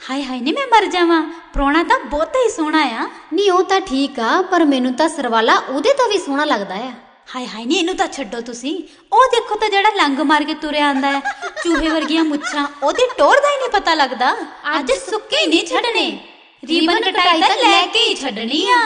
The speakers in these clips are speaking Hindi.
हाय हाय नी मैं मर जावा, प्रोना तो बहुत ही सोहना आ। नी ओ तां ठीक आ, पर मैनू तां सरवाला उहदे तो भी सोहना लगदा है। हाय हाय नी इनू तां छड्डो तुसी, ओ देखो तो जेड़ा लंग मार के तुरे आंदा है, चूहे वर्गियां मुच्छां, ओदी टोर दा ही नहीं पता लगदा। अज सुक्के नहीं छड्डने, रीबन कटाई तां लेके ही छड्डनी आ।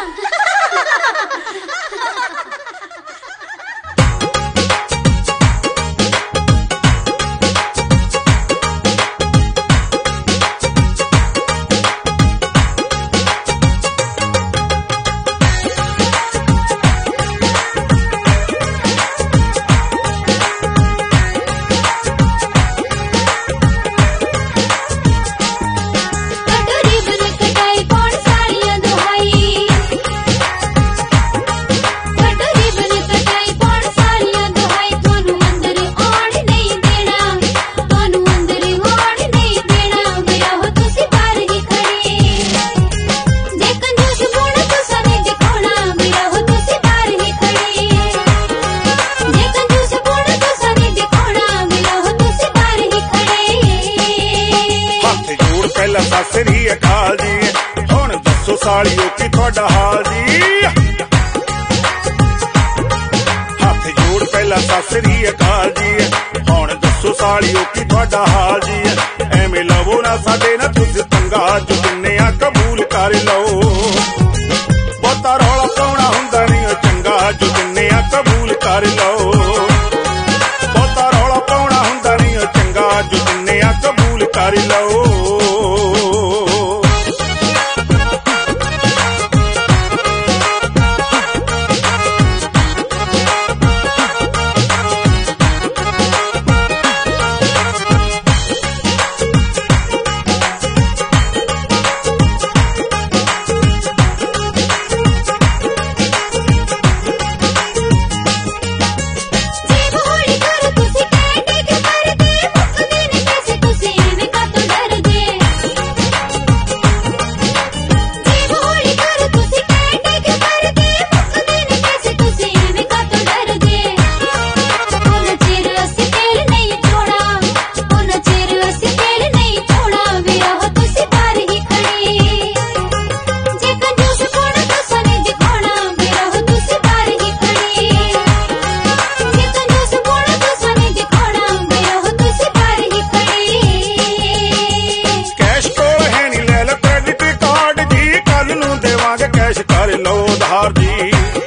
सत श्री अकाल जी, हुण दसो सालियो की तुहाडा हाल जी। हाथ जोड़ पहला सत श्री अकाल जी, हुण दसो सालियो की तुहाडा हाल जी। एवें लवो ना साडे ना तुस पंगा, जो दिन्ने आ कबूल कर लो। बहुता रौला पाउणा हुंदा नहीं चंगा, जो दिन्ने आ कबूल कर लो। बहुता रौला पाउणा हुंदा नहीं चंगा, जो दिन्ने आ कबूल कर लो। कैश कर लो उधार जी,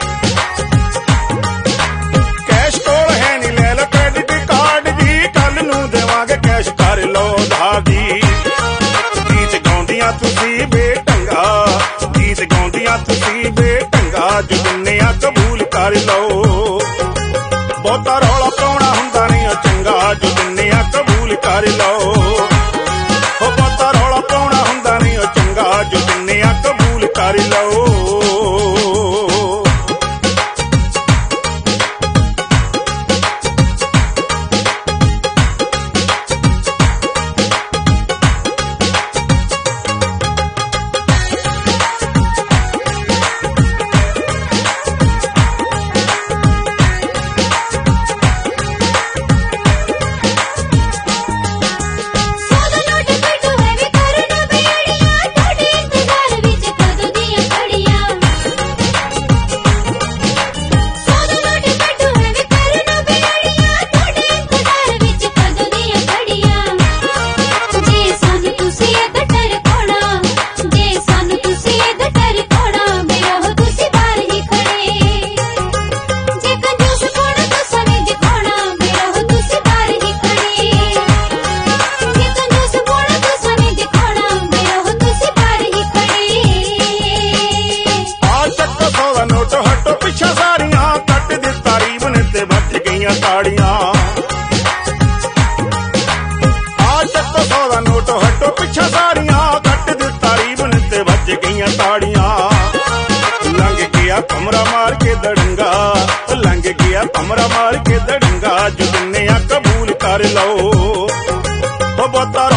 कैश कोल है नी ले लो क्रेडिट कार्ड जी, कल नू देवांगे कैश कर लो उधार जी। गीत गाउंदियां तुसी बेढंगा, गीत गाउंदियां तुसी बेढंगा, जो दिन्ने आ कबूल कर लो। बहुता रौला पाउणा हुंदा नहीं चंगा, जो दिन्ने आ कबूल कर लो। बहुता रौला पाउणा हुंदा नहीं चंगा, जो दिन्ने आ कबूल कर लो। ताड़ियां आ चक्को 100 दा नोट हटो पिछा साड़ियां, कट दिता रीबन ते बज गईयां ताड़ियां। लंघ गया कमरा मार के दड़ंगा, लंघ गया कमरा मार के दड़ंगा, जो दिन्ने आ कबूल कर लो। बहुता